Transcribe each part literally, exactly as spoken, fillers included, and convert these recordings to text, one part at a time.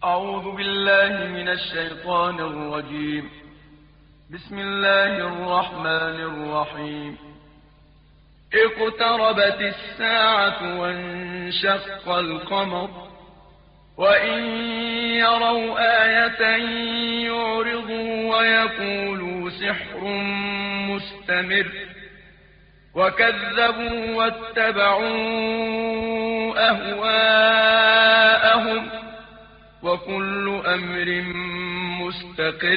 أعوذ بالله من الشيطان الرجيم. بسم الله الرحمن الرحيم. اقتربت الساعة وانشق القمر وإن يروا آية يعرضوا ويقولوا سحر مستمر وكذبوا واتبعوا أهواءهم وكل أمر مستقر.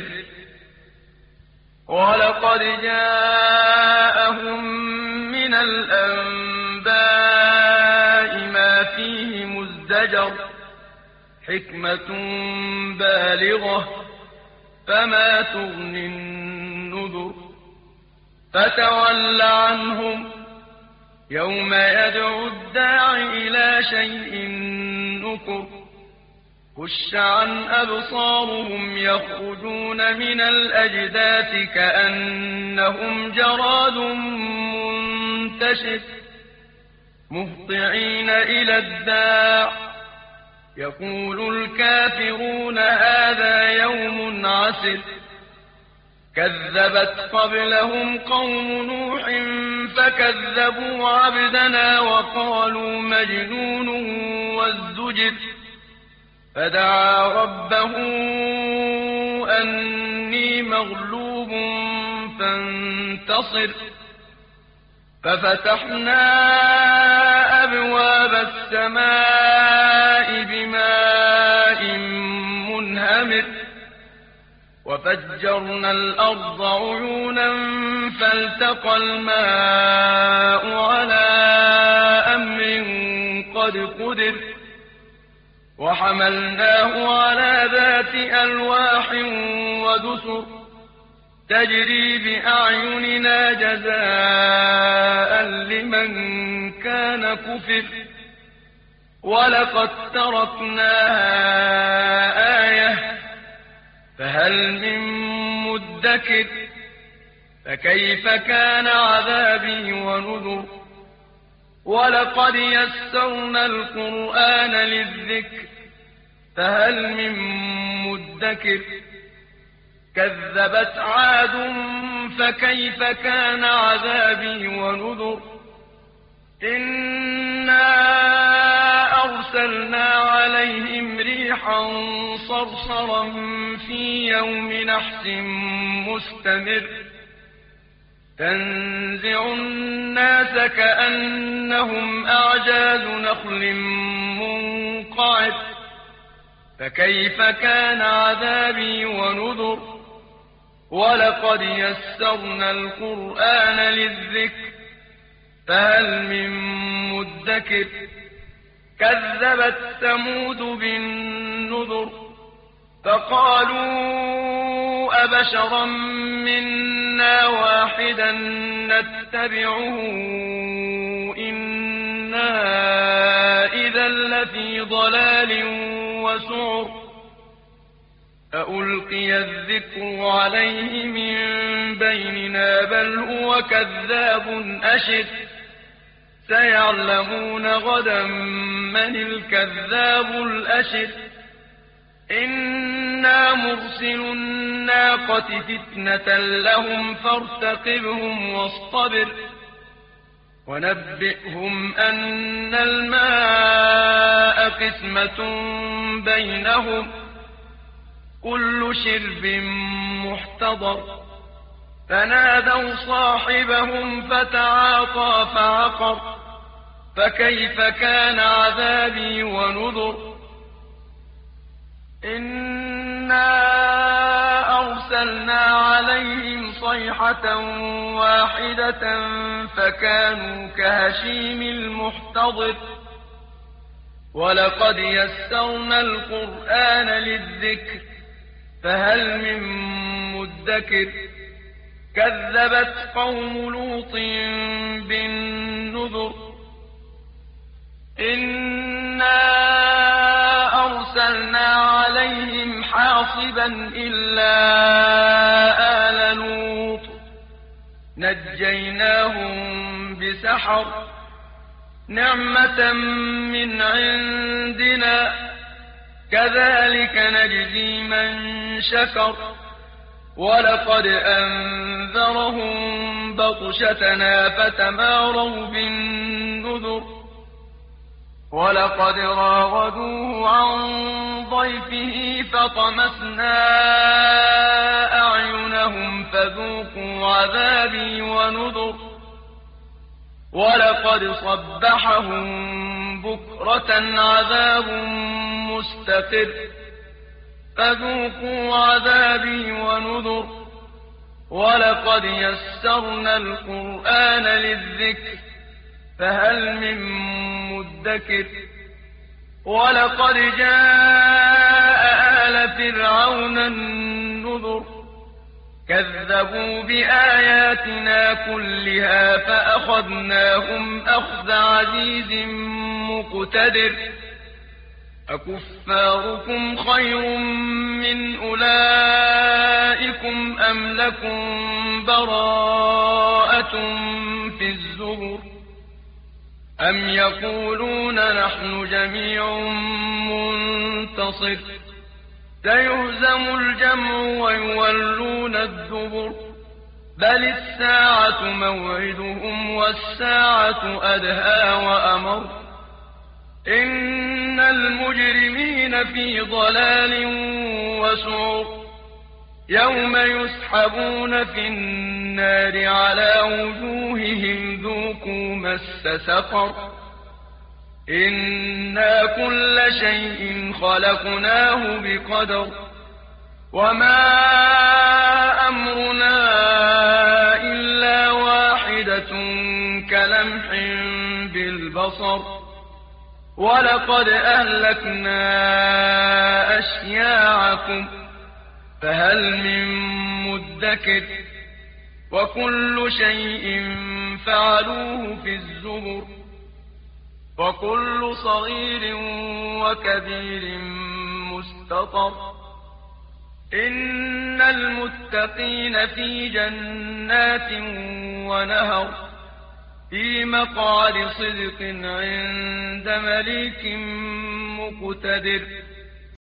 ولقد جاءهم من الأنباء ما فيه مزدجر حكمة بالغة فما تغني النذر. فتول عنهم يوم يدعو الداع إلى شيء نكر. خش عن أبصارهم يخرجون من الأجداث كأنهم جراد منتشر مهطعين إلى الداع يقول الكافرون هذا يوم عسر. كذبت قبلهم قوم نوح فكذبوا عبدنا وقالوا مجنون وازدجر. فدعا ربه أني مغلوب فانتصر. ففتحنا أبواب السماء بماء منهمر وفجرنا الأرض عيونا فالتقى الماء على أمر قد قدر. وحملناه على ذات ألواح ودسر تجري بأعيننا جزاء لمن كان كفر. ولقد تركناها آية فهل من مدكر. فكيف كان عذابي ونذر. ولقد يسرنا القرآن للذكر فهل من مدكر. كذبت عاد فكيف كان عذابي ونذر. إنا أرسلنا عليهم ريحا صرصرا في يوم نحس مستمر تنزع الناس كأنهم أعجاز نخل منقعر. فكيف كان عذابي ونذر. ولقد يسرنا القرآن للذكر فهل من مدكر. كذبت ثمود بالنذر فقالوا أبشرا منا واحدا نتبعه إنا إذا لفي ضلال وسعر. أألقي الذكر عليه من بيننا بل هو كذاب أشر. سيعلمون غدا من الكذاب الأشر. إنا مرسل الناقة فتنة لهم فارتقبهم واصطبر. ونبئهم أن الماء قسمة بينهم كل شرب محتضر. فنادوا صاحبهم فتعاطى فعقر. فكيف كان عذابي ونذر. إنا أرسلنا عليهم صيحة واحدة فكانوا كهشيم المحتضر. ولقد يسرنا القرآن للذكر فهل من مدكر. كذبت قوم لوط بالنذر. إنا أرسلنا عليهم حاصبا إلا آل لوط نجيناهم بسحر نعمة من عندنا كذلك نجزي من شكر ولقد أنذرهم بطشتنا فتماروا بالنذر ولقد راودوه عن ضيفه فطمسنا أعينهم فذوقوا عذابي ونذر ولقد صبحهم بكرة عذاب مستقر فذوقوا عذابي ونذر ولقد يسرنا القرآن للذكر فهل من مدكر ولقد جاء آل فرعون النذر كذبوا بآياتنا كلها فأخذناهم أخذ عزيز مقتدر أكفاركم خير من أولئكم أم لكم براءة في الزبر أم يقولون نحن جميع منتصر سيهزم الجمع ويولون الدبر بل الساعة موعدهم والساعة أدهى وأمر إن المجرمين في ضلال وسعر يوم يسحبون في النار على وجوههم ذوقوا مس سقر إنا كل شيء خلقناه بقدر وما أمرنا إلا واحدة كلمح بالبصر ولقد أهلكنا أشياعكم فهل من مدكر وكل شيء فعلوه في الزبر وكل صغير وكبير مستطر إن المتقين في جنات ونهر في مقعد صدق عند مليك مقتدر